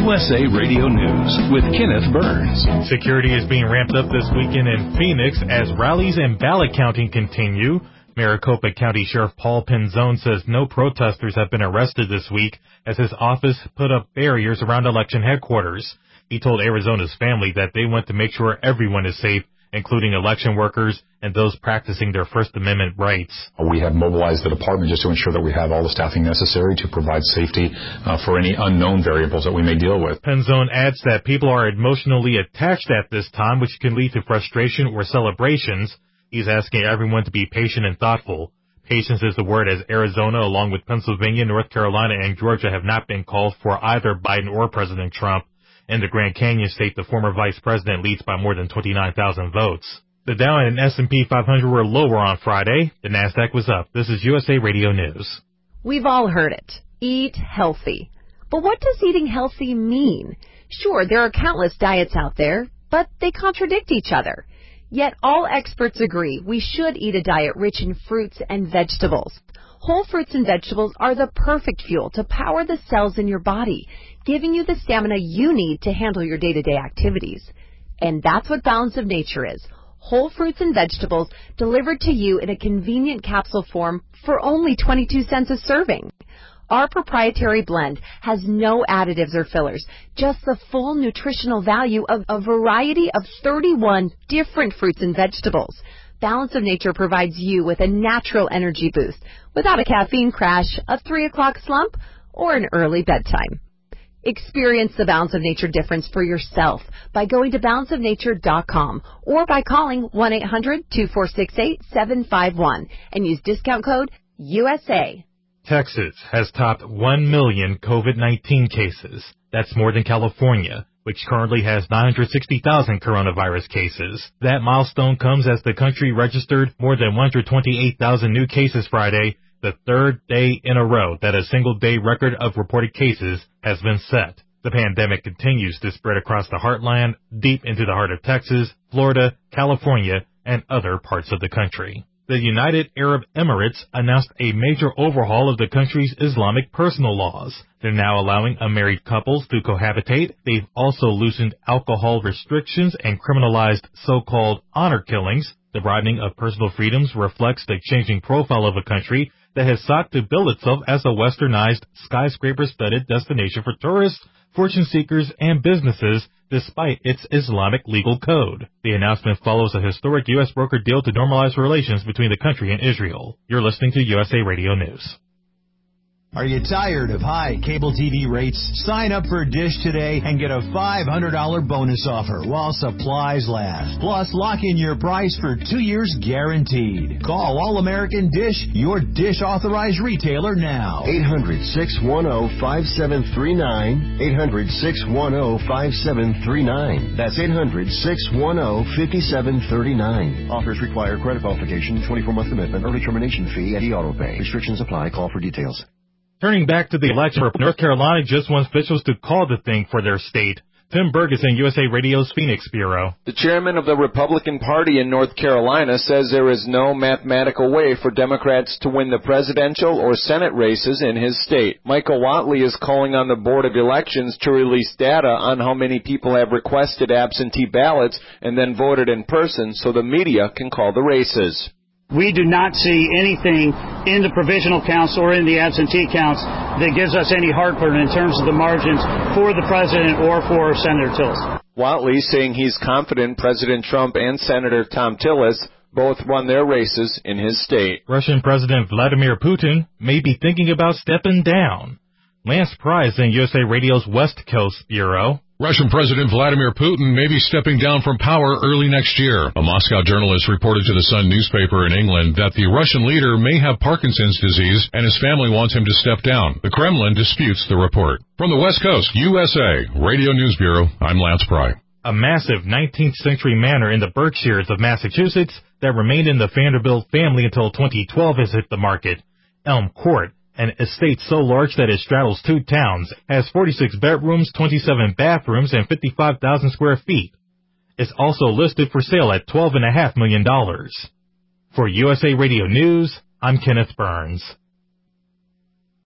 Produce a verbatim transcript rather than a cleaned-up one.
U S A Radio News with Kenneth Burns. Security is being ramped up this weekend in Phoenix as rallies and ballot counting continue. Maricopa County Sheriff Paul Penzone says no protesters have been arrested this week as his office put up barriers around election headquarters. He told Arizona's Family that they want to make sure everyone is safe, including election workers and those practicing their First Amendment rights. We have mobilized the department just to ensure that we have all the staffing necessary to provide safety uh, for any unknown variables that we may deal with. Penzone adds that people are emotionally attached at this time, which can lead to frustration or celebrations. He's asking everyone to be patient and thoughtful. Patience is the word, as Arizona, along with Pennsylvania, North Carolina, and Georgia, have not been called for either Biden or President Trump. In the Grand Canyon State, the former vice president leads by more than twenty-nine thousand votes. The Dow and S and P five hundred were lower on Friday. The Nasdaq was up. This is U S A Radio News. We've all heard it. Eat healthy. But what does eating healthy mean? Sure, there are countless diets out there, but they contradict each other. Yet all experts agree we should eat a diet rich in fruits and vegetables. Whole fruits and vegetables are the perfect fuel to power the cells in your body, giving you the stamina you need to handle your day-to-day activities. And that's what Balance of Nature is. Whole fruits and vegetables delivered to you in a convenient capsule form for only twenty-two cents a serving. Our proprietary blend has no additives or fillers, just the full nutritional value of a variety of thirty-one different fruits and vegetables. Balance of Nature provides you with a natural energy boost without a caffeine crash, a three o'clock slump, or an early bedtime. Experience the Balance of Nature difference for yourself by going to balance of nature dot com or by calling one eight hundred two four six eight seven five one and use discount code U S A. Texas has topped one million COVID nineteen cases. That's more than California, which currently has nine hundred sixty thousand coronavirus cases. That milestone comes as the country registered more than one hundred twenty-eight thousand new cases Friday, the third day in a row that a single-day record of reported cases has been set. The pandemic continues to spread across the heartland, deep into the heart of Texas, Florida, California, and other parts of the country. The United Arab Emirates announced a major overhaul of the country's Islamic personal laws. They're now allowing unmarried couples to cohabitate. They've also loosened alcohol restrictions and criminalized so-called honor killings. The broadening of personal freedoms reflects the changing profile of a country that has sought to bill itself as a westernized, skyscraper-studded destination for tourists, fortune seekers, and businesses, despite its Islamic legal code. The announcement follows a historic U S broker deal to normalize relations between the country and Israel. You're listening to U S A Radio News. Are you tired of high cable T V rates? Sign up for Dish today and get a five hundred dollars bonus offer while supplies last. Plus, lock in your price for two years guaranteed. Call All-American Dish, your Dish authorized retailer now. eight hundred, six one zero, five seven three nine. eight hundred, six one zero, five seven three nine. That's eight hundred, six one zero, five seven three nine. Offers require credit qualification, twenty-four month commitment, early termination fee, and e-auto pay. Restrictions apply. Call for details. Turning back to the election, North Carolina just wants officials to call the thing for their state. Tim Berg is in U S A Radio's Phoenix Bureau. The chairman of the Republican Party in North Carolina says there is no mathematical way for Democrats to win the presidential or Senate races in his state. Michael Whatley is calling on the Board of Elections to release data on how many people have requested absentee ballots and then voted in person so the media can call the races. We do not see anything in the provisional counts or in the absentee counts that gives us any heartburn in terms of the margins for the president or for Senator Tillis. Whatley saying he's confident President Trump and Senator Thom Tillis both won their races in his state. Russian President Vladimir Putin may be thinking about stepping down. Lance Price in U S A Radio's West Coast Bureau. Russian President Vladimir Putin may be stepping down from power early next year. A Moscow journalist reported to the Sun newspaper in England that the Russian leader may have Parkinson's disease and his family wants him to step down. The Kremlin disputes the report. From the West Coast, U S A Radio News Bureau, I'm Lance Pry. A massive nineteenth century manor in the Berkshires of Massachusetts that remained in the Vanderbilt family until twenty twelve has hit the market. Elm Court, an estate so large that it straddles two towns, has forty-six bedrooms, twenty-seven bathrooms, and fifty-five thousand square feet. It's also listed for sale at twelve point five million dollars. For U S A Radio News, I'm Kenneth Burns.